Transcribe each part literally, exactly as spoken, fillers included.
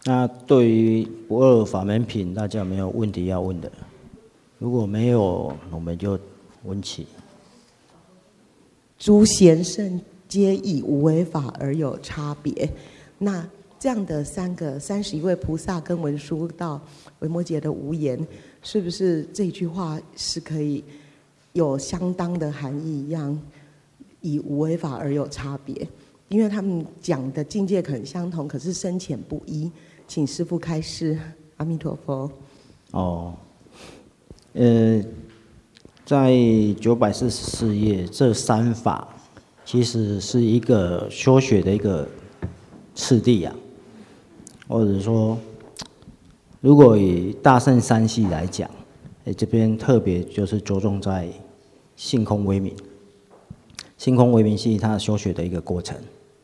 那对于不二法门品，大家有没有问题要问的？如果没有，我们就问起。 诸贤圣皆以无为法而有差别。那这样的三个三十一位菩萨跟文殊到维摩诘的无言，是不是这句话是可以有相当的含义一样，以无为法而有差别？因为他们讲的境界可能相同，可是深浅不一。请师父开示。阿弥陀佛。 哦，呃，在九百四十四页，这三法其实是一个修学的一个次第啊，或者说，如果以大乘三系来讲，哎，这边特别就是着重在性空为明，性空为明系它修学的一个过程。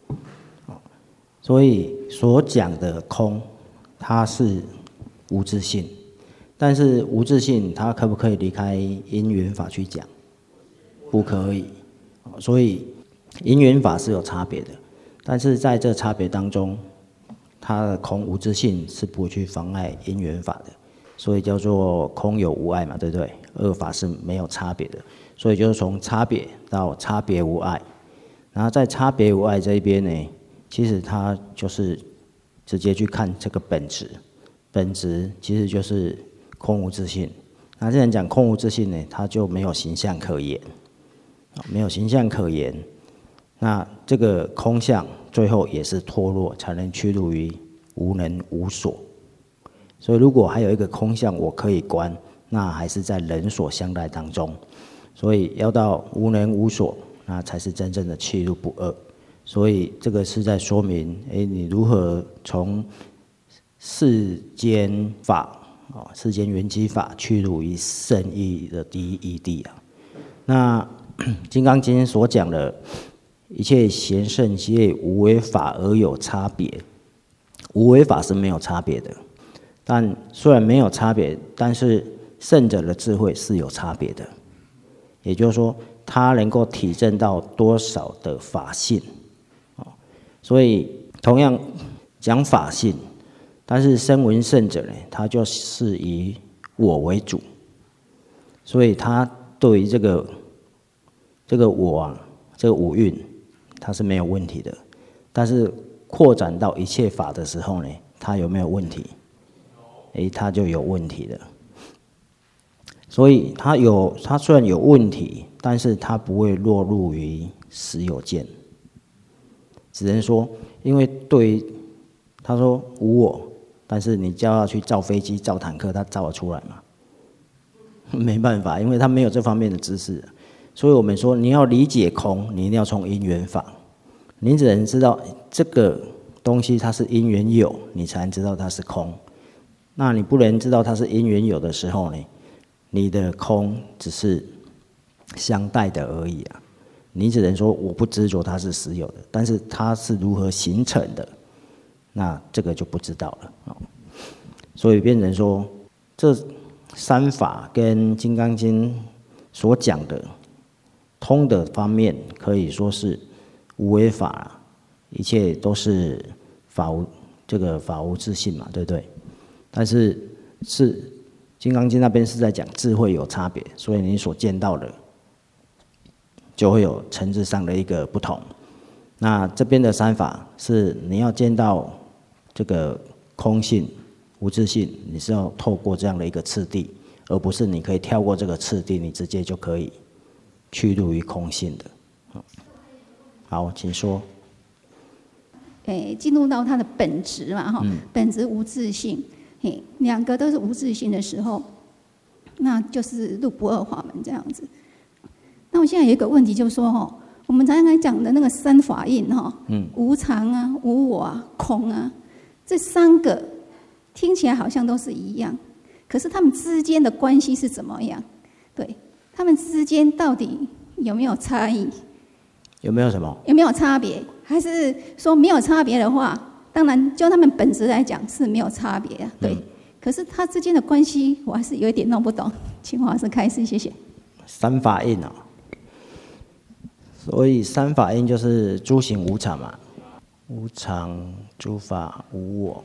所以所讲的空，它是无自性，但是无自性它可不可以离开因缘法去讲？不可以。所以因缘法是有差别的，但是在这差别当中，它的空无自性是不会去妨碍因缘法的，所以叫做空有无碍嘛，对不对？二法是没有差别的，所以就是从差别到差别无碍，然后在差别无碍这一边呢，其实它就是直接去看这个本质，本质其实就是空无自性。那既然讲空无自性呢，它就没有形象可言，没有形象可言。那这个空相最后也是脱落，才能趋入于无能无所。所以如果还有一个空相我可以观，那还是在人所相待当中。所以要到无能无所，那才是真正的趋入不二。所以这个是在说明，哎，你如何从世间法、哦，世间缘起法趋入于圣义的第一义谛啊。那《金刚经》所讲的一切贤圣皆无为法而有差别，无为法是没有差别的。但虽然没有差别，但是圣者的智慧是有差别的。也就是说，他能够体证到多少的法性。所以同样讲法性，但是声闻圣者呢，他就是以我为主，所以他对于这个这个我啊，这个五蕴，他是没有问题的。但是扩展到一切法的时候呢，他有没有问题？哎，他就有问题了。所以他有，他虽然有问题，但是他不会落入于实有见。只能说，因为对于他说无我，但是你叫他去造飞机、造坦克，他造得出来吗？没办法，因为他没有这方面的知识。所以我们说，你要理解空，你一定要从因缘法。你只能知道这个东西它是因缘有，你才能知道它是空。那你不能知道它是因缘有的时候呢，你的空只是相待的而已啊。你只能说我不执着它是实有的，但是它是如何形成的，那这个就不知道了。所以变成说，这三法跟《金刚经》所讲的通的方面，可以说是无为法，一切都是法无这个法无自性嘛，对不对？但是是《金刚经》那边是在讲智慧有差别，所以你所见到的就会有层次上的一个不同。那这边的三法是你要见到这个空性、无自性，你是要透过这样的一个次第，而不是你可以跳过这个次第，你直接就可以趋入于空性的。好，请说。 诶，进入到它的本质嘛，哈、嗯，本质无自性，嘿，两个都是无自性的时候，那就是入不二法门这样子。那我现在有一个问题，就是说哈，我们常常讲的那个三法印哈，嗯，无常啊、无我啊、空啊，这三个听起来好像都是一样，可是他们之间的关系是怎么样？对，他们之间到底有没有差异？ 有没有什么？ 有没有差别？还是说没有差别的话，当然就他们本质来讲是没有差别啊，对。嗯、可是它之间的关系，我还是有一点弄不懂，请黄老师开示，谢谢。 三法印啊。所以三法印就是诸行无常嘛，无常、诸法、无我。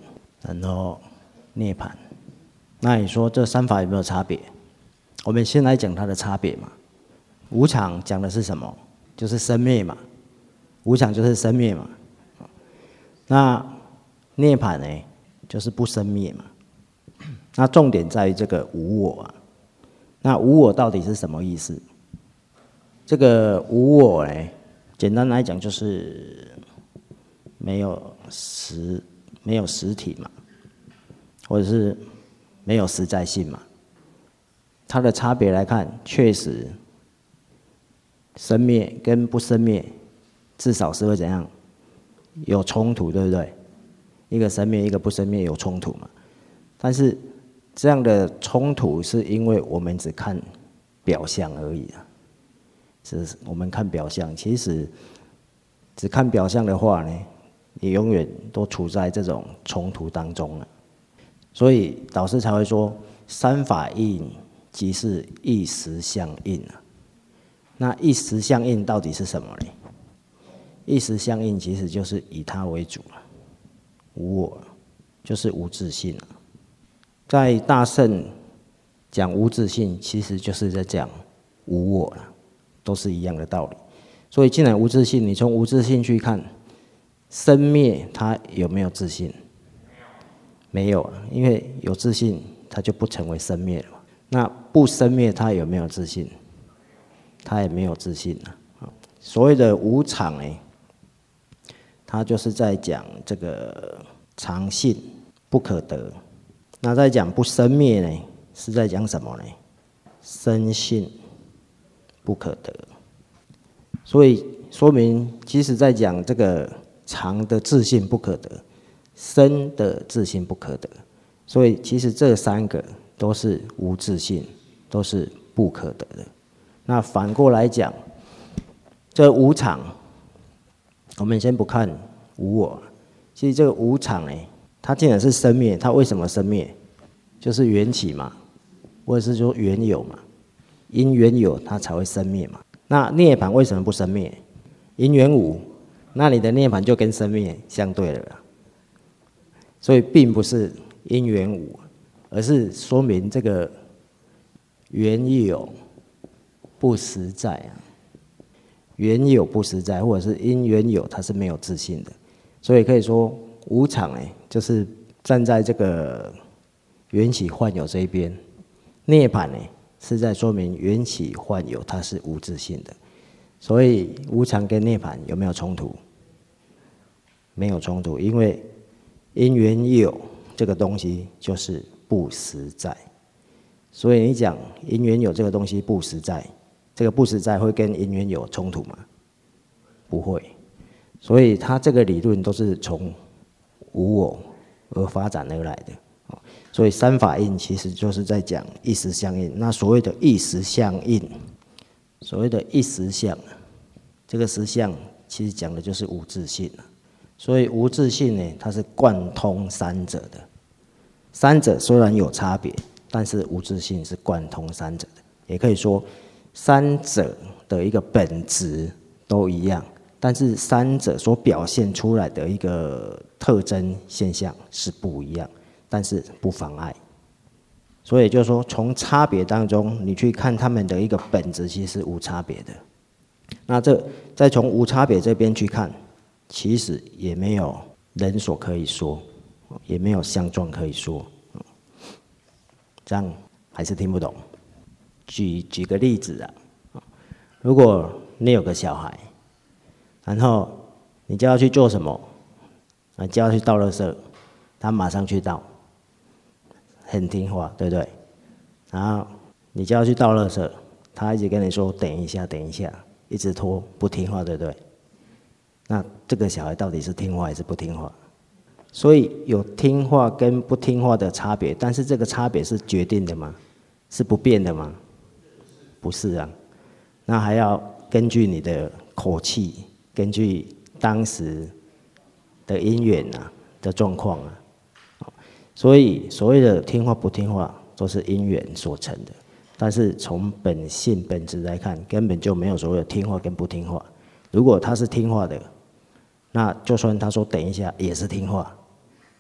然后涅槃。那你说这三法有没有差别？我们先来讲它的差别嘛。无常讲的是什么？就是生灭嘛。无常就是生灭嘛。那涅槃呢，就是不生灭嘛。那重点在于这个无我啊。那无我到底是什么意思？这个无我呢，简单来讲就是没有实没有实体嘛，或者是没有实在性嘛。它的差别来看，确实生灭跟不生灭，至少是会怎样？有冲突，对不对？一个生灭，一个不生灭，有冲突嘛。但是这样的冲突是因为我们只看表象而已啊。是我们看表象，其实只看表象的话呢，你永远都处在这种冲突当中了。所以导师才会说，三法印即是一时相应啊。那一时相应到底是什么呢？一时相应其实就是以他为主了，无我，就是无自性了。在大乘讲无自性，其实就是在讲无我了，都是一样的道理。所以既然无自性，你从无自性去看生灭，它有没有自性？没有，因为有自性，它就不成为生灭了。那不生灭，它有没有自性？它也没有自性啊。所谓的无常呢，它就是在讲这个常性不可得。那在讲不生灭呢，是在讲什么呢？生性不可得。所以说明，其实在讲这个常的自性不可得，生的自性不可得。所以其实这三个都是无自性，都是不可得的。那反过来讲，这无常，我们先不看无我，其实这个无常呢，它既然是生灭，它为什么生灭？就是缘起嘛，或者是说缘有嘛，因缘有它才会生灭嘛。那涅槃为什么不生灭？因缘无，那你的涅槃就跟生灭相对了啦。所以并不是因缘无，而是说明这个缘有不实在啊，缘有不实在，或者是因缘有，它是没有自性的。所以可以说无常呢，就是站在这个缘起幻有这一边；涅槃呢，是在说明缘起幻有它是无自性的。所以无常跟涅槃有没有冲突？没有冲突，因为因缘有这个东西就是不实在。所以你讲因缘有这个东西不实在，这个不实在会跟因缘有冲突吗？不会。所以他这个理论都是从无我而发展而来的。所以三法印其实就是在讲一时相应。那所谓的一时相应，所谓的一时相，这个实相其实讲的就是无自性。所以无自性呢，它是贯通三者的。三者虽然有差别，但是无自性是贯通三者的。也可以说，三者的一个本质都一样，但是三者所表现出来的一个特征现象是不一样，但是不妨碍。所以就是说，从差别当中，你去看他们的一个本质，其实是无差别的。那这再从无差别这边去看，其实也没有人所可以说，也没有相状可以说。这样还是听不懂。举举个例子啊，如果你有个小孩，然后你叫他去做什么？啊，叫他去倒垃圾，他马上去倒，很听话，对不对？然后你叫他去倒垃圾，他一直跟你说等一下，等一下，一直拖，不听话，对不对？那这个小孩到底是听话还是不听话？所以有听话跟不听话的差别，但是这个差别是决定的吗？是不变的吗？不是啊，那还要根据你的口气，根据当时的因缘啊的状况啊，所以所谓的听话不听话都是因缘所成的，但是从本性本质来看，根本就没有所谓的听话跟不听话。如果他是听话的，那就算他说等一下也是听话，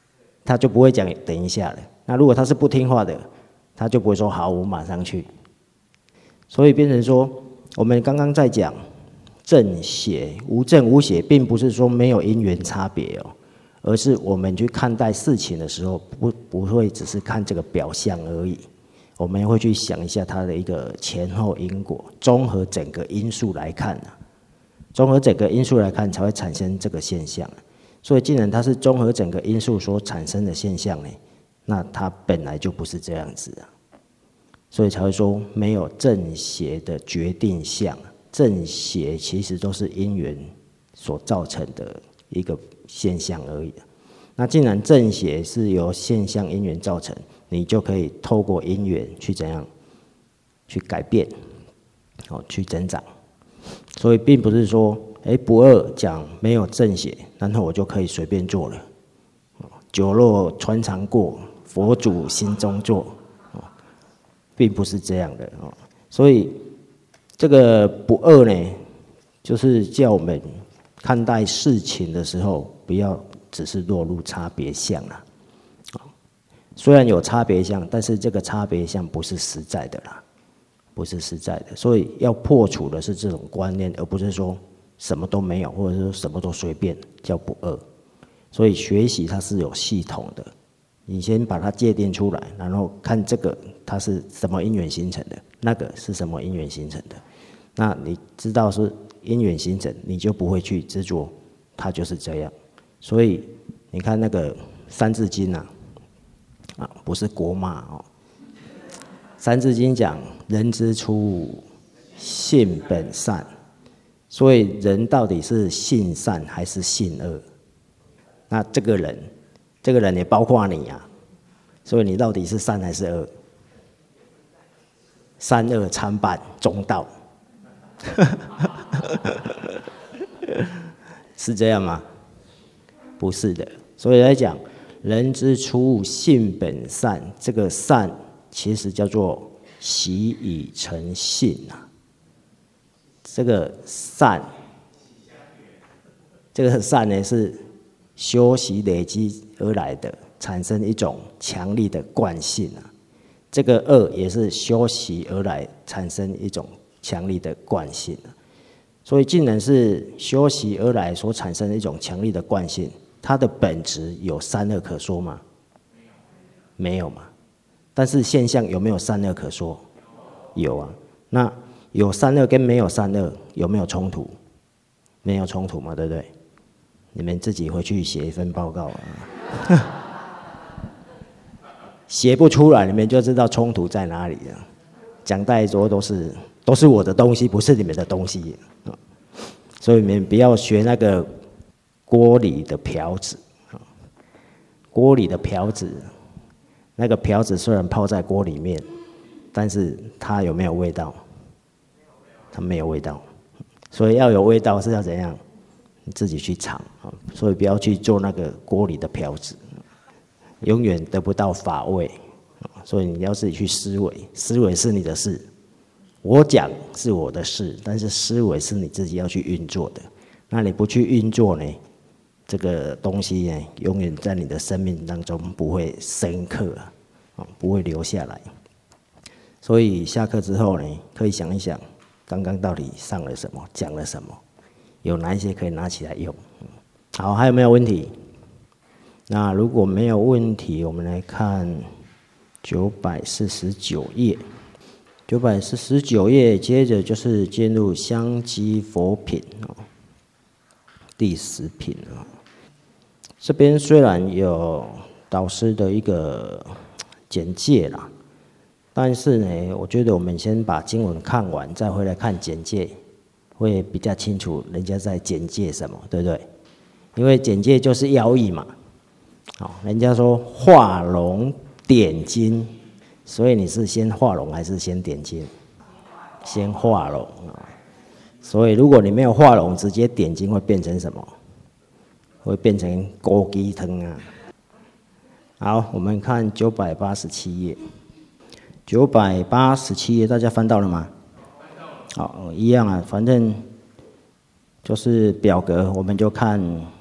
他就不会讲等一下了。那如果他是不听话的，他就不会说好，我马上去。所以变成说，我们刚刚在讲正邪无正无邪，并不是说没有因缘差别哦，而是我们去看待事情的时候，不不会只是看这个表象而已，我们会去想一下它的一个前后因果，综合整个因素来看啊，综合整个因素来看才会产生这个现象。所以既然它是综合整个因素所产生的现象呢，那它本来就不是这样子啊，所以才会说没有正邪的决定项，正邪其实都是因缘所造成的一个现象而已。那既然正邪是由现象因缘造成，你就可以透过因缘去怎样去改变，哦，去增长。所以并不是说，哎，不二讲没有正邪，然后我就可以随便做了。酒肉穿肠过，佛祖心中坐，并不是这样的哦。所以这个不二呢，就是叫我们看待事情的时候，不要只是落入差别相啦。虽然有差别相，但是这个差别相不是实在的啦，不是实在的。所以要破除的是这种观念，而不是说什么都没有，或者说什么都随便，叫不二。所以学习它是有系统的，你先把它界定出来，然后看这个它是什么因缘形成的，那个是什么因缘形成的。那你知道是因缘形成，你就不会去执着它就是这样。所以你看那个《三字经》啊，啊不是国骂哦，《三字经》讲人之初，性本善。所以人到底是性善还是性恶？那这个人，这个人也包括你啊。所以你到底是善还是恶？善恶参半，中道。是这样吗？不是的。所以来讲，人之初性本善，这个善其实叫做习以成性啊。这个善，这个善呢是修习累积而来的，产生一种强力的惯性啊。这个恶也是修习而来，产生一种强力的惯性啊。所以，既然是修习而来所产生的一种强力的惯性，它的本质有善恶可说吗？没有嘛。但是现象有没有善恶可说？有啊。那有善恶跟没有善恶有没有冲突？没有冲突嘛，对不对？你们自己回去写一份报告啊。写不出来，你们就知道冲突在哪里了。讲太多都是都是我的东西，不是你们的东西。所以你们不要学那个锅里的瓢子。锅里的瓢子，那个瓢子虽然泡在锅里面，但是它有没有味道？它没有味道。所以要有味道是要怎样？你自己去尝。所以不要去做那个锅里的瓢子，永远得不到法味。所以你要自己去思维，思维是你的事。我讲是我的事，但是思维是你自己要去运作的。那你不去运作呢，这个东西呢，永远在你的生命当中不会深刻啊，不会留下来。所以下课之后呢，可以想一想，刚刚到底上了什么，讲了什么，有哪一些可以拿起来用。好，还有没有问题？那如果没有问题，我们来看九百四十九页。九百四十九页，接着就是进入香积佛品哦，第十品啊。这边虽然有导师的一个简介啦，但是呢，我觉得我们先把经文看完，再回来看简介，会比较清楚人家在简介什么，对不对？因为简介就是要义嘛。好，人家说画龙点睛。所以你是先画龙还是先点睛？先画龙啊！所以如果你没有画龙，直接点睛会变成什么？会变成枸杞汤啊！好，我们看九百八十七页。九百八十七页，大家翻到了吗？好，一样啊，反正就是表格，我们就看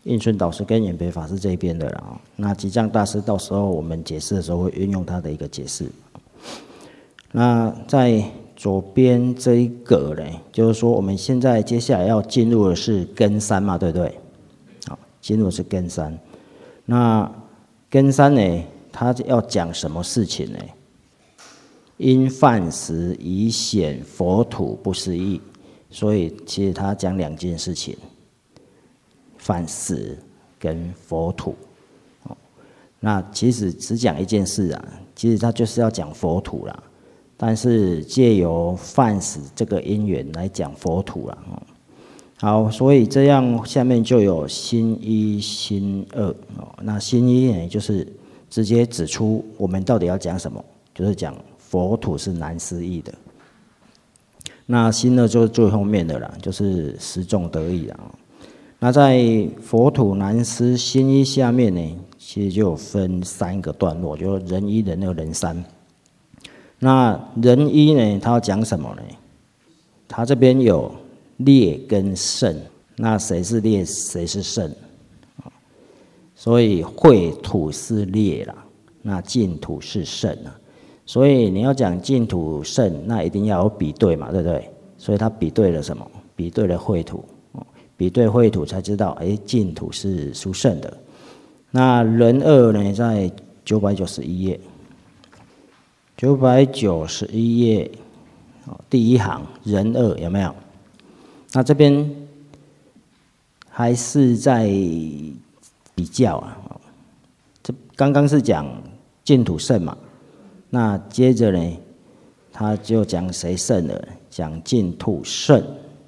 应顺导师跟演培法师这边的啦。那吉藏大师到时候我们解释的时候会运用他的一个解释。那在左边这一个呢，就是说我们现在接下来要进入的是根三嘛，对不对？好，进入的是根三。那根三呢，它要讲什么事情呢？因饭食以显佛土不思议，所以其实他讲两件事情。饭食跟佛土，那其实只讲一件事啊，其实他就是要讲佛土啦，但是借由饭食这个因缘来讲佛土啦。好，所以这样下面就有心一、心二。那心一呢，就是直接指出我们到底要讲什么，就是讲佛土是难思议的。那心二就是最后面的啦，就是十众得意啦。那在佛土难思心一下面呢，其实就有分三个段落，就是人一、人二、人三。那人一呢，他要讲什么呢？他这边有劣跟胜，那谁是劣，谁是胜？所以秽土是劣啦，那净土是胜啊。所以你要讲净土胜，那一定要有比对嘛，对不对？所以他比对了什么？比对了秽土。比对秽土才知道，哎，净土是殊胜的。那人二呢，在九百九十一页，九百九十一页第一行人二有没有？那这边还是在比较啊。这刚刚是讲净土胜嘛，那接着呢，他就讲谁胜了？讲净土胜。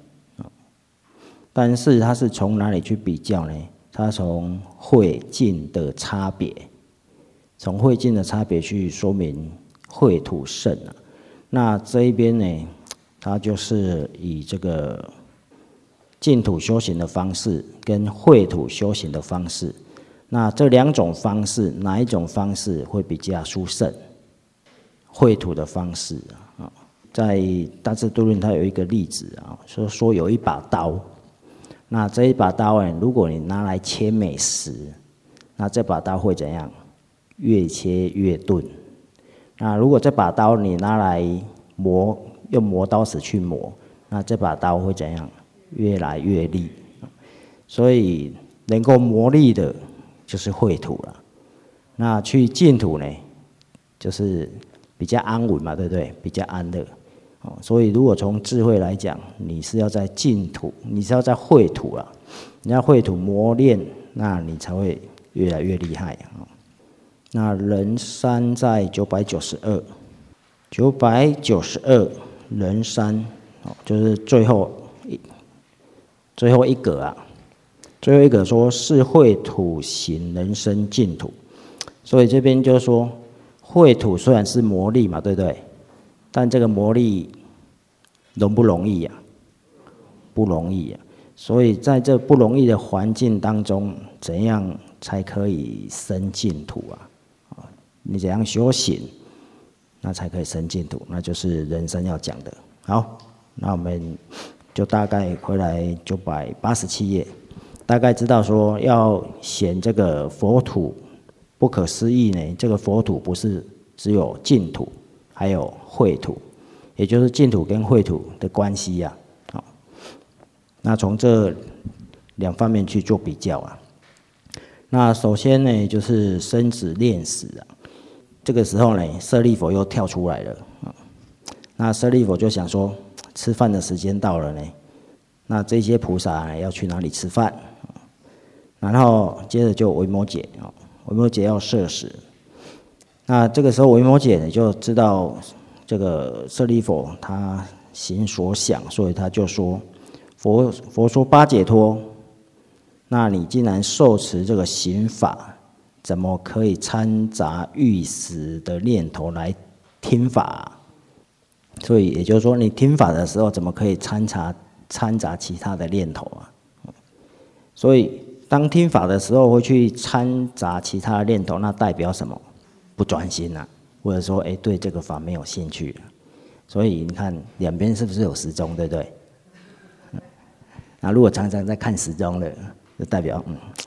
但是他是从哪里去比较呢？他从秽净的差别，从秽净的差别去说明秽土胜啊。那这一边呢，他就是以这个净土修行的方式跟秽土修行的方式，那这两种方式哪一种方式会比较殊胜？秽土的方式啊，在大智度论它有一个例子啊，说说有一把刀。那这一把刀呢，如果你拿来切美食，那这把刀会怎样？越切越钝。那如果这把刀你拿来磨，用磨刀石去磨，那这把刀会怎样？越来越利。所以能够磨砺的，就是秽土了。那去净土呢，就是比较安稳嘛，对不对？比较安乐。所以，如果从智慧来讲，你是要在净土，你是要在秽土啊，你要秽土磨练，那你才会越来越厉害啊。那人三在九百九十二，九百九十二人三，就是最后一最后一格啊，最后一格说是秽土行人生净土，所以这边就说秽土虽然是磨砺嘛，对不对？但这个磨砺容不容易呀、啊？不容易呀、啊。所以在这不容易的环境当中，怎样才可以生净土啊？你怎样修行，那才可以生净土？那就是人生要讲的。好，那我们就大概回来九百八十七页，大概知道说要显这个佛土不可思议呢。这个佛土不是只有净土。还有秽土，也就是净土跟秽土的关系呀、啊。好，那从这两方面去做比较啊。那首先呢，就是生子炼死啊。这个时候呢，舍利弗又跳出来了啊。那舍利弗就想说，吃饭的时间到了呢，那这些菩萨呢要去哪里吃饭？然后接着就维摩诘啊，维摩诘要摄食。那这个时候维摩诘呢就知道这个舍利弗他行所想，所以他就说佛佛说八解脱，那你既然受持这个行法，怎么可以掺杂欲食的念头来听法、啊？所以也就是说，你听法的时候，怎么可以掺杂掺杂其他的念头啊？所以当听法的时候会去掺杂其他的念头，那代表什么？不专心啊，或者说，哎，对这个法没有兴趣了。所以你看两边是不是有时钟，对不对？那如果常常在看时钟的，就代表嗯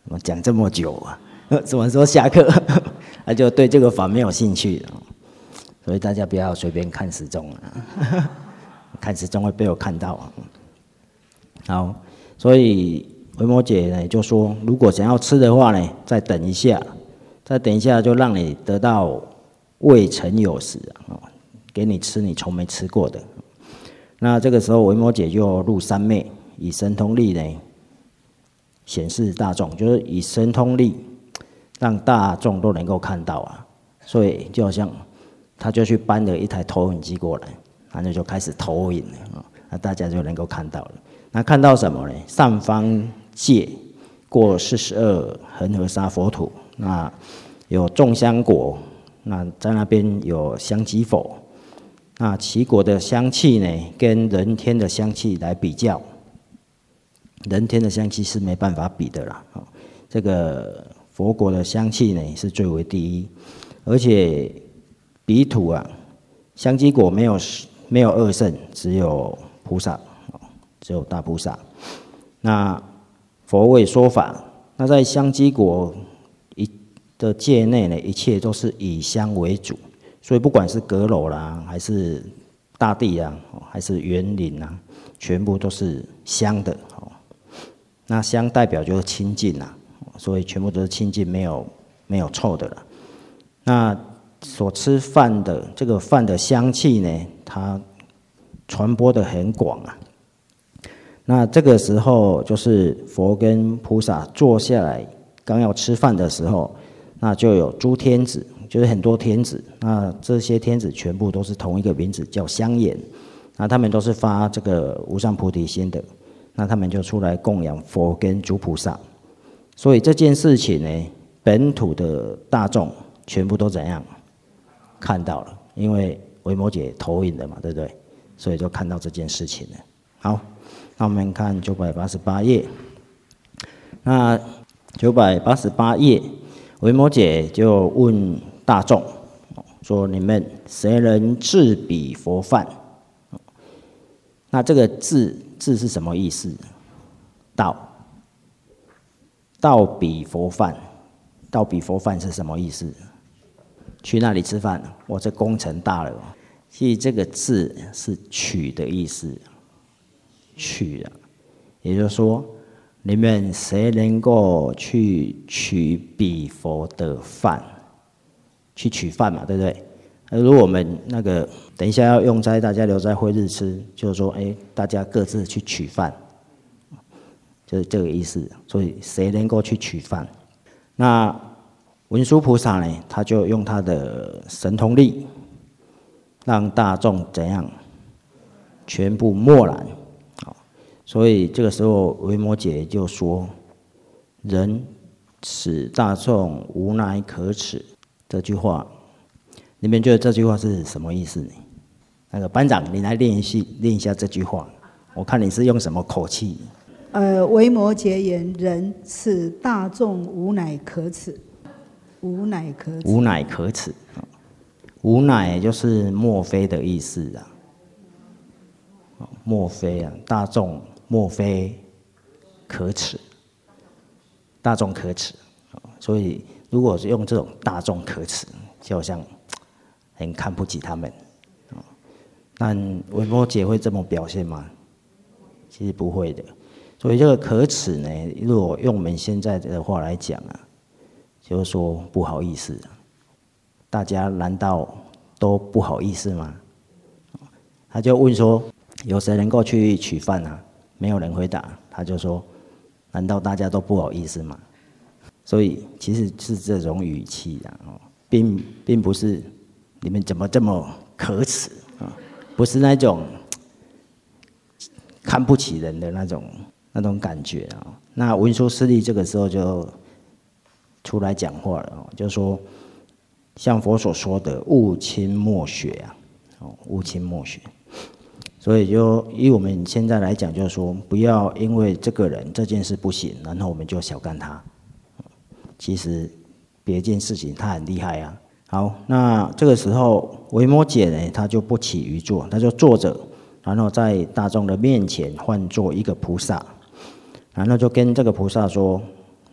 怎么讲这么久啊？怎么说下课？他就对这个法没有兴趣，所以大家不要随便看时钟啊，看时钟会被我看到啊。好，所以维摩诘呢就说，如果想要吃的话呢，再等一下，再等一下就让你得到未曾有时啊，给你吃你从没吃过的。那这个时候维摩诘就入三昧，以神通力呢显示大众，就是以神通力让大众都能够看到啊。所以就好像他就去搬了一台投影机过来，然后就开始投影了，那大家就能够看到了。那看到什么呢？上方界过四十二恒河沙佛土，那有众香果，那在那边有香积佛，那其果的香气呢，跟人天的香气来比较，人天的香气是没办法比的啦。这个佛果的香气呢是最为第一，而且彼土啊，香积果没有没有二圣，只有菩萨。只有大菩萨。那佛为说法，那在香积果一的界内呢，一切都是以香为主，所以不管是阁楼啦，还是大地啊，还是园林啊，全部都是香的。那香代表就是清净啊，所以全部都是清净，没有没有臭的了。那所吃饭的这个饭的香气呢，它传播的很广啊。那这个时候就是佛跟菩萨坐下来刚要吃饭的时候，那就有诸天子，就是很多天子，那这些天子全部都是同一个名字，叫香严。那他们都是发这个无上菩提心的，那他们就出来供养佛跟诸菩萨。所以这件事情呢，本土的大众全部都怎样看到了，因为维摩诘投影的嘛，对不对？所以就看到这件事情了。好。那我们看九百八十八页，那九百八十八页，维摩诘就问大众说：“你们谁能制彼佛饭？”那这个制制是什么意思？到到彼佛饭，到彼佛饭是什么意思？去那里吃饭？我这工程大了。其实这个制是取的意思。取啊，也就是说，你们谁能够去取彼佛的饭？去取饭嘛，对不对？如果我们那个等一下要用斋，大家留在会日吃，就是说，哎，大家各自去取饭，就是这个意思。所以谁能够去取饭？那文殊菩萨呢，他就用他的神通力，让大众怎样，全部默然。所以这个时候维摩诘就说：“人此大众无乃可耻。”这句话，你们觉得这句话是什么意思呢？那个班长，你来练一下，练一下这句话。我看你是用什么口气？ 呃，维摩诘言：“人此大众无乃可耻。”无乃可耻。 无乃可耻。无乃就是莫非的意思啊。莫非啊，大众。莫非可耻，大众可耻，所以如果是用这种大众可耻，就好像很看不起他们。但维摩诘会这么表现吗？其实不会的。所以这个可耻呢，如果用我们现在的话来讲啊，就是说不好意思，大家难道都不好意思吗？他就问说，有谁能够去取饭啊？没有人回答，他就说：“难道大家都不好意思吗？”所以其实是这种语气啊，并并不是你们怎么这么可耻啊，不是那种看不起人的那种那种感觉啊。那文殊师利这个时候就出来讲话了，就说像佛所说的“勿轻莫学”啊，哦，勿轻莫学。所以就以我们现在来讲，就是说，不要因为这个人这件事不行，然后我们就小看他。其实别件事情他很厉害啊。好，那这个时候维摩诘呢，他就不起于坐，他就坐着，然后在大众的面前换作一个菩萨，然后就跟这个菩萨说：“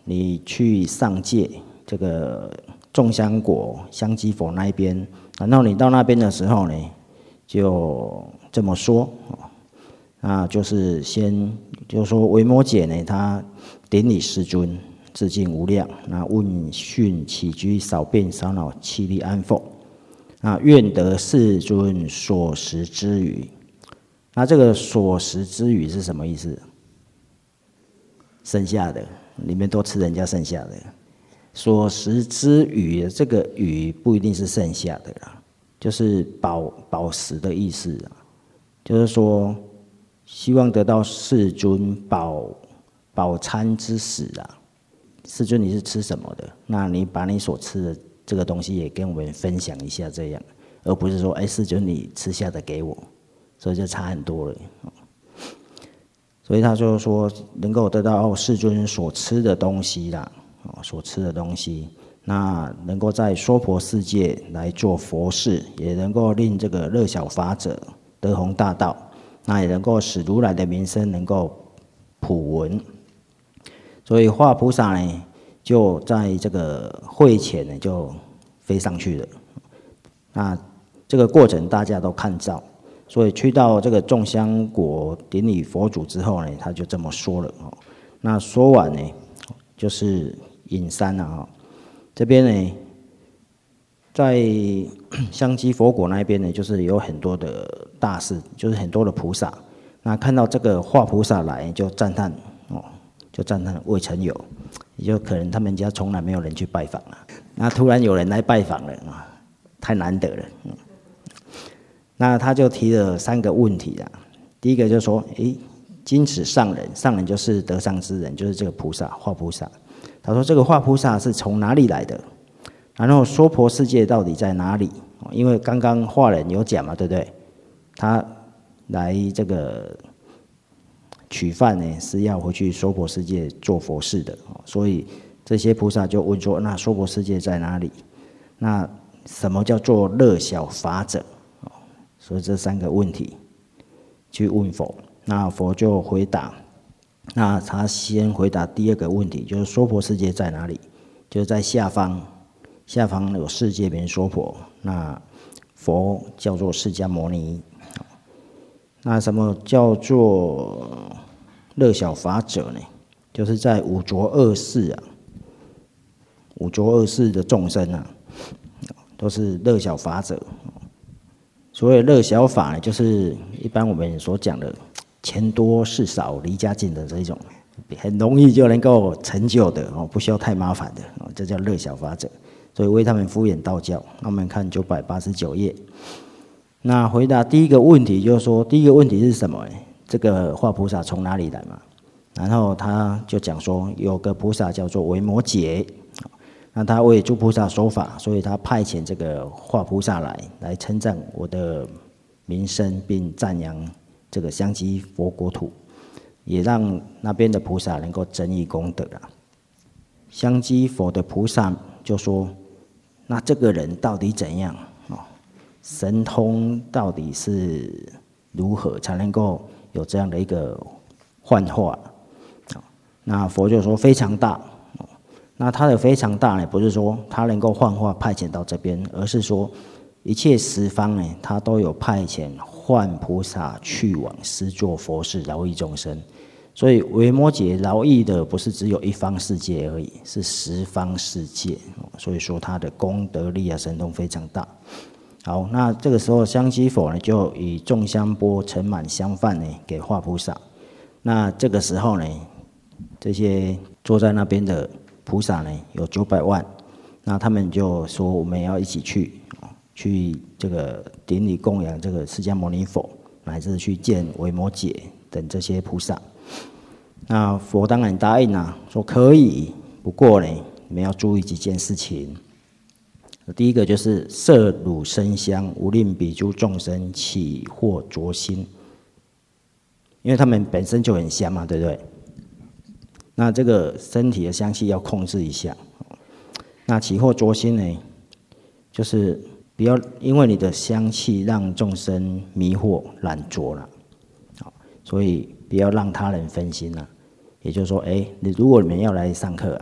你去上界这个众香国香积佛那一边，然后你到那边的时候呢，就这么说，那就是先就说维摩诘呢，他顶礼世尊，致敬无量，那问讯起居少变少恼气力安否？那愿得世尊所食之语。那这个所食之语是什么意思？剩下的，里面都吃人家剩下的。所食之语，这个语不一定是剩下的啦，就是饱饱食的意思啦。就是说，希望得到世尊饱饱餐之食啊。世尊你是吃什么的？那你把你所吃的这个东西也跟我们分享一下，这样，而不是说，哎，世尊你吃下的给我，所以就差很多了。所以他就说，能够得到世尊所吃的东西啦。所吃的东西，那能够在娑婆世界来做佛事，也能够令这个乐小法者得弘大道，那也能够使如来的名声能够普闻。所以化菩萨呢，就在这个会前呢就飞上去了。那这个过程大家都看到，所以去到这个众香国顶礼佛祖之后呢，他就这么说了。那说完呢，就是隐山啊，这边呢，在香积佛国那边呢，就是有很多的大士，就是很多的菩萨。那看到这个化菩萨来，就赞叹哦，就赞叹未曾有，也就可能他们家从来没有人去拜访了。那突然有人来拜访了啊，太难得了。嗯，那他就提了三个问题啊。第一个就是说，诶，今此上人，上人就是得上之人，就是这个菩萨化菩萨。他说：“这个化菩萨是从哪里来的？然后娑婆世界到底在哪里？因为刚刚化人有讲嘛，对不对？他来这个取饭呢，是要回去娑婆世界做佛事的。所以这些菩萨就问说：那娑婆世界在哪里？那什么叫做乐小法者？所以这三个问题去问佛，那佛就回答。”那他先回答第二个问题，就是娑婆世界在哪里？就是在下方，下方有世界名娑婆，那佛叫做释迦牟尼。那什么叫做乐小法者呢？就是在五浊恶世啊，五浊恶世的众生啊，都是乐小法者。所谓乐小法呢，就是一般我们所讲的钱多事少离家近的这一种，很容易就能够成就的哦，不需要太麻烦的哦，这叫乐小法者。所以为他们敷衍道教。那我们看九百八十九页。那回答第一个问题，就是说第一个问题是什么？这个化菩萨从哪里来嘛？然后他就讲说，有个菩萨叫做维摩诘，那他为诸菩萨说法，所以他派遣这个化菩萨来，来称赞我的名声，并赞扬这个香积佛国土，也让那边的菩萨能够增益功德啦。香积佛的菩萨就说：那这个人到底怎样？哦，神通到底是如何才能够有这样的一个幻化？那佛就说非常大。那他的非常大呢，不是说他能够幻化派遣到这边，而是说一切十方呢，他都有派遣幻菩萨去往施作佛事，饶益众生。所以维摩诘饶益的不是只有一方世界而已，是十方世界。所以说他的功德力啊，神通非常大。好，那这个时候香积佛呢，就以众香钵盛满香饭呢，给化菩萨。那这个时候呢，这些坐在那边的菩萨呢，有九百万。那他们就说，我们也要一起去，去这个顶礼供养这个释迦牟尼佛，乃至去见维摩诘等这些菩萨。那佛当然答应啊，说可以，不过呢，你们要注意几件事情。第一个就是摄汝生香，无令彼诸众生起惑浊心，因为他们本身就很香嘛，对不对？那这个身体的香气要控制一下。那起惑浊心呢，就是不要因为你的香气让众生迷惑染浊了，所以不要让他人分心了。也就是说，哎，你如果你们要来上课啊，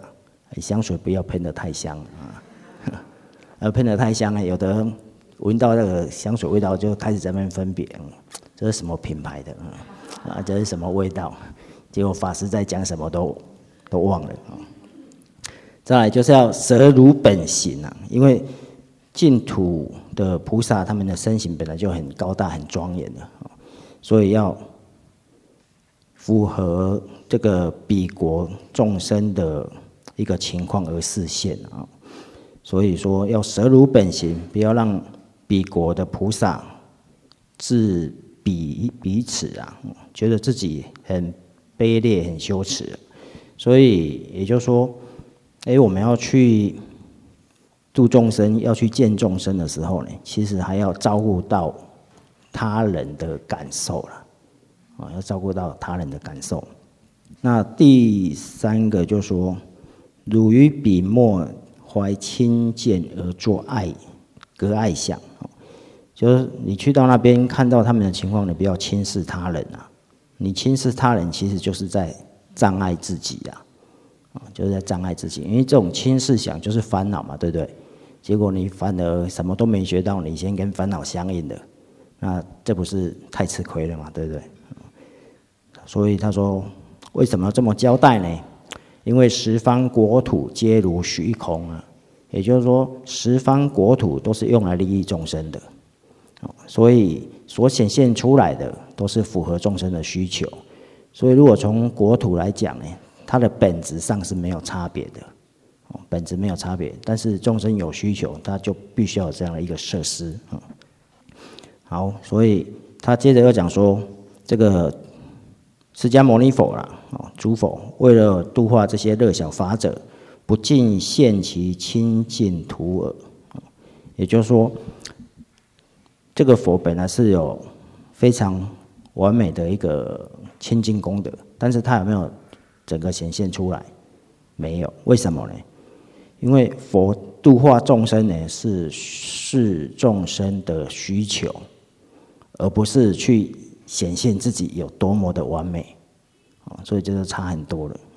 香水不要喷得太香啊，而喷得太香呢，有的闻到那个香水味道就开始在那边分别，嗯、这是什么品牌的啊？这是什么味道？结果法师在讲什么都都忘了啊。再来就是要舍汝本形啊，因为净土的菩萨他们的身形本来就很高大很庄严的，所以要符合这个彼国众生的一个情况而示现啊。所以说要舍汝本形，不要让彼国的菩萨自彼彼此啊，觉得自己很卑劣很羞耻。所以也就是说，哎，我们要去度众生，要去见众生的时候呢，其实还要照顾到他人的感受了，啊，要照顾到他人的感受。那第三个就说，汝于彼末怀亲见而作爱隔爱相，就是你去到那边看到他们的情况，你不要轻视他人啊，你轻视他人其实就是在障碍自己啊，就是在障碍自己，因为这种轻视想就是烦恼嘛，对不对？结果你反而什么都没学到，你先跟烦恼相应的，那这不是太吃亏了嘛，对不对？所以他说，为什么要这么交代呢？因为十方国土皆如虚空啊，也就是说，十方国土都是用来利益众生的，所以所显现出来的都是符合众生的需求。所以如果从国土来讲呢，它的本质上是没有差别的。本质没有差别，但是众生有需求，他就必须要有这样的一个设施。好，所以他接着又讲说，这个释迦牟尼佛啦，诸佛为了度化这些乐小法者，不尽现其清净土耳。也就是说，这个佛本来是有非常完美的一个清净功德，但是他有没有整个显现出来？没有，为什么呢？因为佛度化众生呢，是视众生的需求，而不是去显现自己有多么的完美，所以这就差很多了。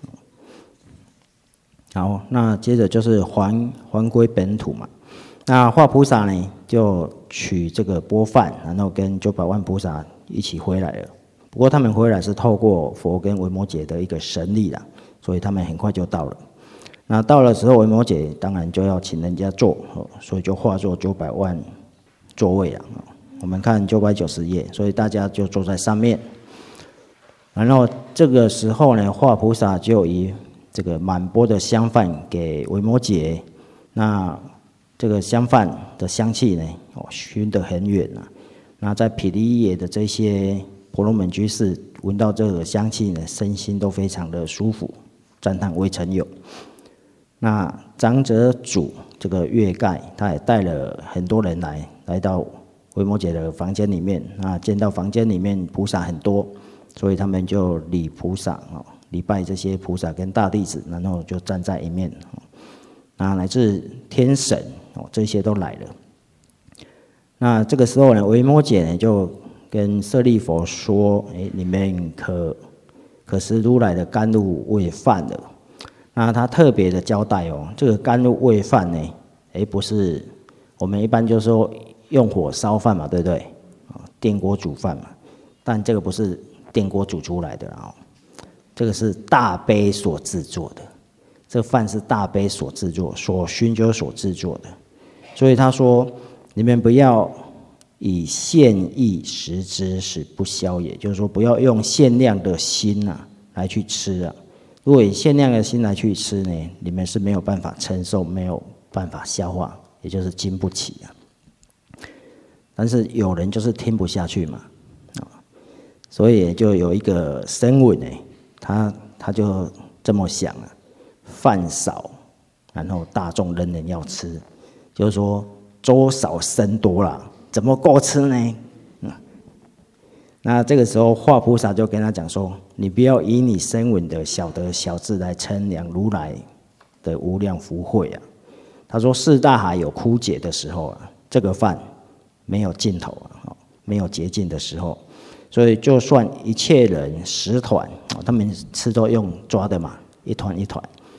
好，那接着就是还还归本土嘛。那化菩萨呢，就取这个钵饭，然后跟九百万菩萨一起回来了。不过他们回来是透过佛跟维摩诘的一个神力啦，所以他们很快就到了。那到了时候，维摩诘当然就要请人家坐，所以就化作九百万座位了。我们看九百九十页，所以大家就坐在上面。然后这个时候呢，化菩萨就以这个满钵的香饭给维摩诘，那这个香饭的香气呢，哦，熏得很远啊。那在毗梨耶的这些婆罗门居士闻到这个香气呢，身心都非常的舒服，赞叹未曾有。那长者主这个月盖，他也带了很多人来，来到维摩诘的房间里面。那见到房间里面菩萨很多，所以他们就礼菩萨哦，礼拜这些菩萨跟大弟子，然后就站在一面。那乃至天神哦，这些都来了。那这个时候呢，维摩诘呢就跟舍利弗说：“哎，你们可可食如来的甘露味饭了。”那他特别的交代哦，这个甘露味饭呢，哎，不是我们一般就说用火烧饭嘛，对不对？电锅煮饭嘛，但这个不是电锅煮出来的啊，这个是大悲所制作的。这饭是大悲所制作，所熏就是所制作的。所以他说，你们不要以现意食之，使不消也，就是说不要用限量的心啊来去吃啊。如果以限量的心来去吃呢，你们是没有办法承受，没有办法消化，也就是经不起啊。但是有人就是听不下去嘛，所以就有一个声闻呢，他他就这么想啊，饭少，然后大众人人要吃，就是说粥少僧多啦，怎么够吃呢？嗯，那这个时候化菩萨就跟他讲说，你不要以你声闻的小德小智来称量如来的无量福慧啊。他说四大海有枯竭的时候啊，这个饭没有尽头啊，没有竭尽的时候，所以就算一切人十团，他们吃都用抓的嘛，一团一团。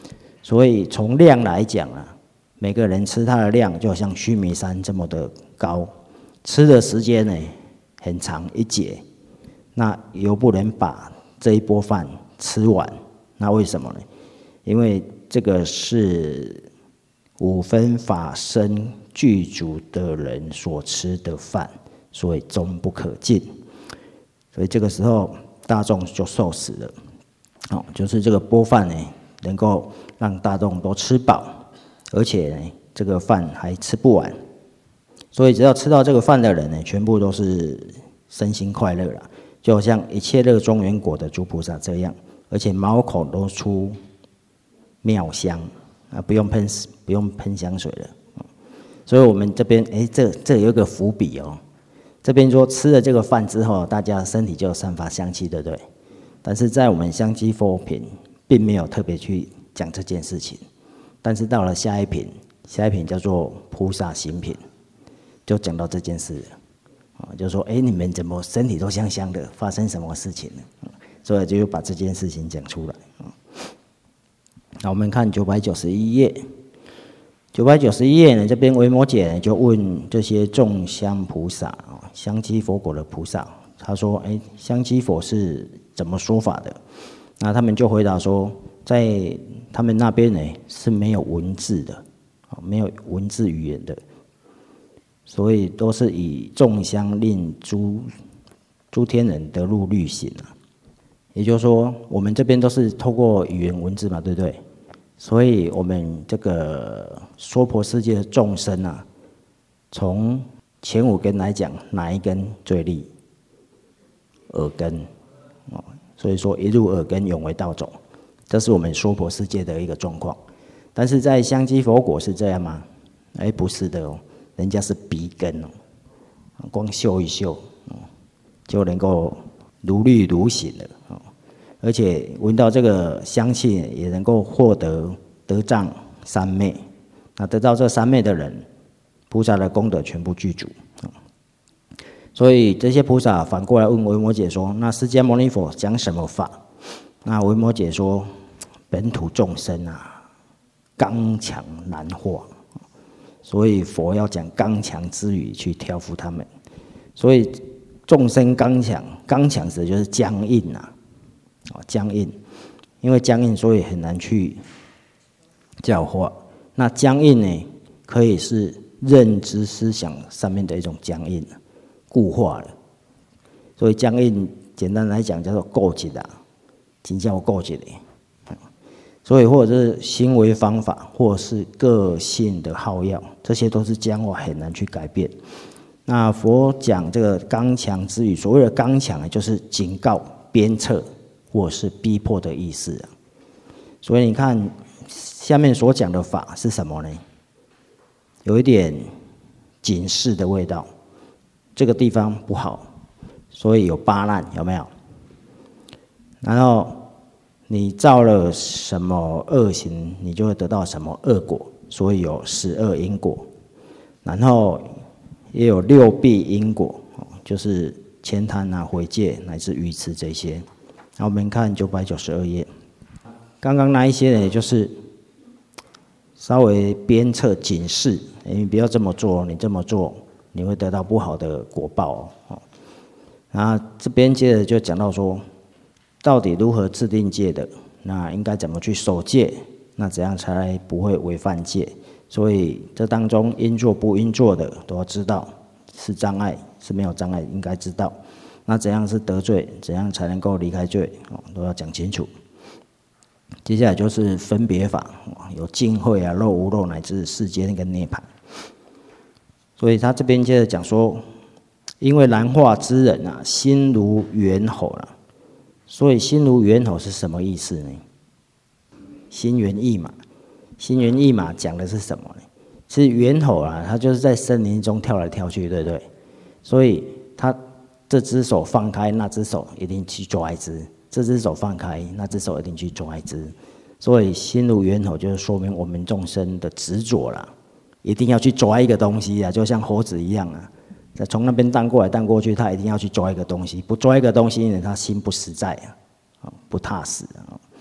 所以从量来讲啊，每个人吃它的量就好像须弥山这么的高，吃的时间呢很长一节，那又不能把这一波饭吃完，那为什么呢？因为这个是五分法身具足的人所吃的饭，所以终不可尽。所以这个时候大众就受死了。哦，就是这个钵饭呢，能够让大众都吃饱，而且呢，这个饭还吃不完。所以只要吃到这个饭的人呢，全部都是身心快乐了，就好像一切乐中原果的诸菩萨这样，而且毛孔都出妙香啊，不用喷不用喷香水了。所以我们这边哎，这这有一个伏笔哦。这边说吃了这个饭之后，大家身体就散发香气，对不对？但是在我们香积佛品并没有特别去讲这件事情。但是到了下一品，下一品叫做菩萨行品，就讲到这件事了。啊，就说哎，你们怎么身体都香香的？发生什么事情了？所以就把这件事情讲出来。那我们看九百九十一页。九百九十一页呢，这边维摩诘呢就问这些众香菩萨啊，香积佛果的菩萨，他说：“哎，香积佛是怎么说法的？”那他们就回答说，在他们那边呢是没有文字的，没有文字语言的，所以都是以众香令诸诸天人得入律行啊。也就是说，我们这边都是透过语言文字嘛，对不对？所以我们这个娑婆世界的众生啊，从前五根来讲，哪一根最利？耳根，哦，所以说一入耳根，永为道种，这是我们娑婆世界的一个状况。但是在香积佛果是这样吗？哎，不是的哦，人家是鼻根哦，光嗅一嗅，哦，就能够如律如行了哦。而且闻到这个香气，也能够获得得障三昧。那得到这三昧的人，菩萨的功德全部具足。所以这些菩萨反过来问维摩诘说：“那释迦牟尼佛讲什么法？”那维摩诘说：“本土众生啊，刚强难化，所以佛要讲刚强之语去调伏他们。所以众生刚强，刚强指的就是僵硬啊。”僵硬，因为僵硬，所以很难去教化。那僵硬呢，可以是认知思想上面的一种僵硬，固化了。所以僵硬，简单来讲叫做固执啦，真叫固执的。所以或者是行为方法，或是个性的好药，这些都是僵化，很难去改变。那佛讲这个刚强之语，所谓的刚强，就是警告、鞭策。或是逼迫的意思啊，所以你看下面所讲的法是什么呢？有一点警示的味道，这个地方不好，所以有八难，有没有？然后你造了什么恶行，你就会得到什么恶果，所以有十恶因果。然后也有六弊因果，就是悭贪啊、毁戒乃至愚痴这些。那我们看九百九十二页，刚刚那一些呢，也就是稍微鞭策警示，你不要这么做，你这么做你会得到不好的果报哦。然后这边接着就讲到说，到底如何制定戒的？那应该怎么去守戒？那怎样才不会违犯戒？所以这当中应做不应做的都要知道，是障碍是没有障碍应该知道。那怎样是得罪？怎样才能够离开罪？哦，都要讲清楚。接下来就是分别法，有净慧啊、漏无漏乃至世间跟涅槃。所以他这边接着讲说，因为难化之人啊，心如猿猴了。所以心如猿猴是什么意思呢？心猿意马，心猿意马讲的是什么呢？其实猿猴啊，它就是在森林中跳来跳去，对不对？所以它这只手放开，那只手一定去抓一只；这只手放开，那只手一定去抓一只。所以心如猿猴，就是说明我们众生的执着啦，一定要去抓一个东西啊，就像猴子一样啊，从那边荡过来荡过去，他一定要去抓一个东西，不抓一个东西呢，他心不实在啊，不踏实啊。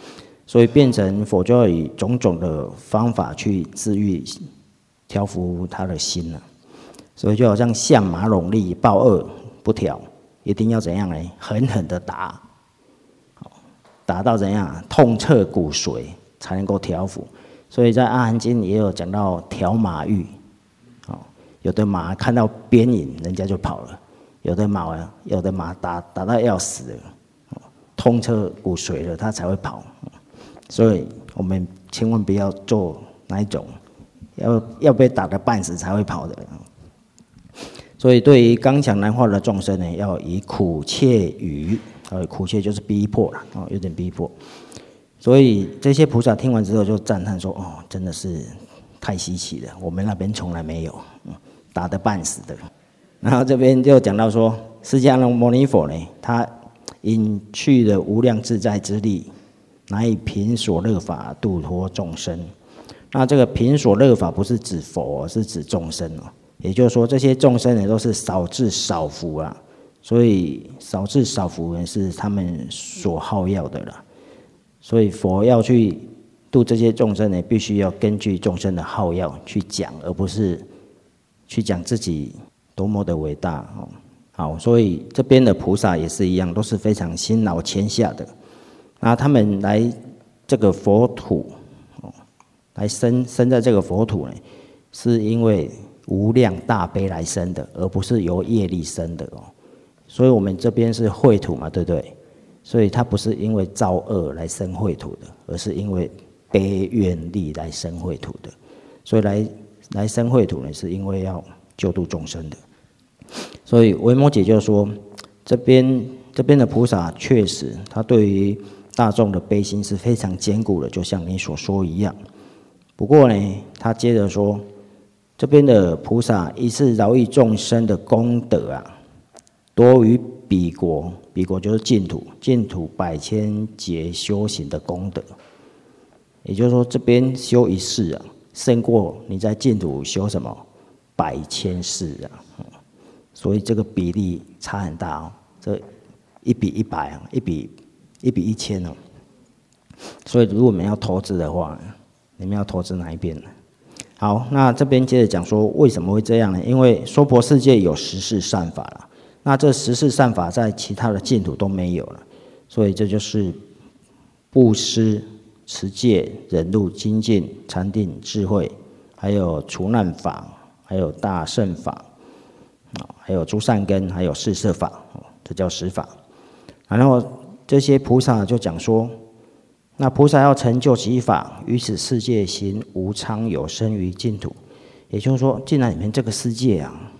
所以变成佛就要以种种的方法去治愈、调伏他的心了。所以就好像象马拢力，暴恶不调，一定要怎样呢？狠狠的打，打到怎样？痛彻骨髓才能够调伏。所以在《阿含经》也有讲到调马欲，有的马看到鞭影，人家就跑了；有的马，有的马打打到要死了，痛彻骨髓了，它才会跑。所以我们千万不要做那一种，要要被打得半死才会跑的。所以对于刚强难化的众生呢，要以苦切语，呃，苦切就是逼迫了，哦，有点逼迫。所以这些菩萨听完之后就赞叹说：“哦，真的是太稀奇了，我们那边从来没有，嗯，打得半死的。”然后这边就讲到说，释迦牟尼佛呢，他因去了无量自在之力，乃以贫所乐法度脱众生。那这个贫所乐法不是指佛，是指众生哦。也就是说，这些众生呢都是少智少福啊，所以少智少福呢是他们所好要的啦。所以佛要去度这些众生呢，必须要根据众生的好要去讲，而不是去讲自己多么的伟大哦。好，所以这边的菩萨也是一样，都是非常辛劳谦下的。那他们来这个佛土，来生生在这个佛土呢，是因为无量大悲来生的，而不是由业力生的哦。所以我们这边是秽土嘛，对不对？所以它不是因为造恶来生秽土的，而是因为悲愿力来生秽土的。所以来来生秽土呢，是因为要救度众生的。所以维摩诘就说，这边这边的菩萨确实，他对于大众的悲心是非常坚固的，就像你所说一样。不过呢，他接着说，这边的菩萨一是饶益众生的功德啊，多于彼国，彼国就是净土，净土百千劫修行的功德。也就是说，这边修一世啊，胜过你在净土修什么百千世啊。所以这个比例差很大哦，这一比一百啊，一比一比一千哦。所以如果我们要投资的话，你们要投资哪一边呢？好，那这边接着讲说为什么会这样呢？因为娑婆世界有十事善法了，那这十事善法在其他的净土都没有了，所以这就是布施、持戒、忍辱、精进、禅定、智慧，还有除难法，还有大乘法，还有诸善根，还有四摄法，这叫十法。然后这些菩萨就讲说，那菩萨要成就其法，于此世界行无常有生于净土。也就是说，既然你们这个世界啊，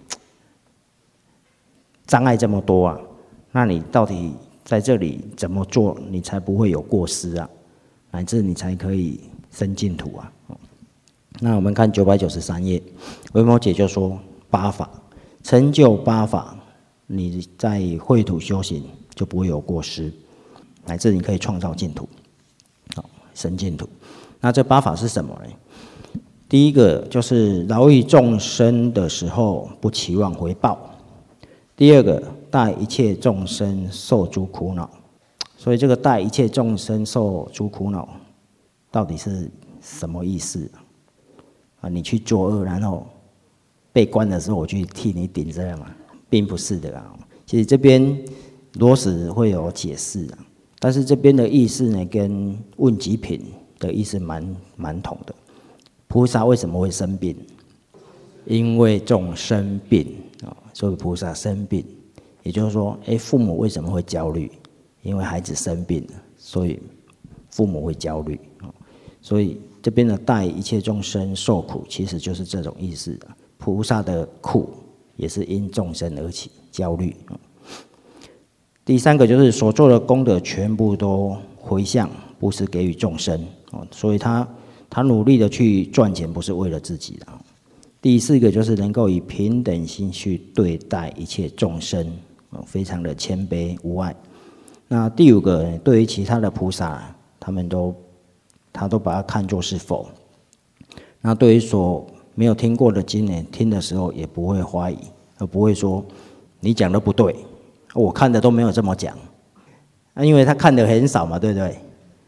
障碍这么多啊，那你到底在这里怎么做，你才不会有过失啊？乃至你才可以生净土啊？那我们看九百九十三页，维摩诘就说八法。成就八法，你在秽土修行就不会有过失，乃至你可以创造净土，好，生净土。那这八法是什么呢？第一个就是饶益众生的时候不期望回报；第二个，待一切众生受诸苦恼。所以这个待一切众生受诸苦恼，到底是什么意思啊？你去作恶，然后被关的时候，我去替你顶这样嘛，并不是的啊。其实这边罗什会有解释啊，但是这边的意思呢，跟问极品的意思蛮蛮同的。菩萨为什么会生病？因为众生病啊，所以菩萨生病。也就是说，哎，父母为什么会焦虑？因为孩子生病了，所以父母会焦虑啊。所以这边的待一切众生受苦，其实就是这种意思啊。菩萨的苦也是因众生而起，焦虑。第三个就是所做的功德全部都回向，不是给予众生，所以他他努力的去赚钱，不是为了自己的。第四个就是能够以平等心去对待一切众生，非常的谦卑无碍。那第五个，对于其他的菩萨，他们都他都把它看作是佛。那对于所没有听过的经呢，听的时候也不会怀疑，而不会说你讲的不对，我看的都没有这么讲。啊，因为他看的很少嘛，对不对？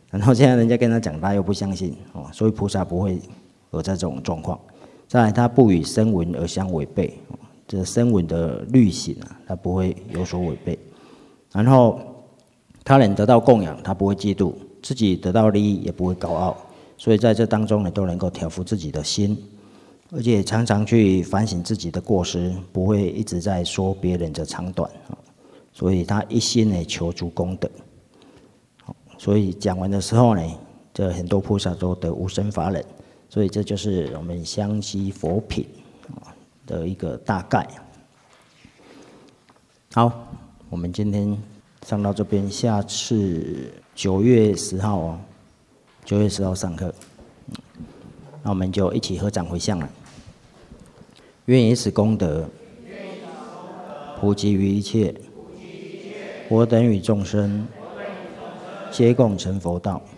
然后现在人家跟他讲，他又不相信哦，所以菩萨不会有这种状况。再来，他不与声闻而相违背，这声闻的律行啊，他不会有所违背。然后他人得到供养，他不会嫉妒；自己得到利益，也不会高傲。所以在这当中呢，都能够调伏自己的心，而且常常去反省自己的过失，不会一直在说别人的长短。所以他一心呢求足功德。所以讲完的时候呢，这很多菩萨都得无生法忍，所以这就是我们湘西佛品的一个大概。好，我们今天上到这边，下次九月十号哦，九月十号上课，那我们就一起合掌回向了。愿以此功德，普及于一切，我等与众生，皆共成佛道。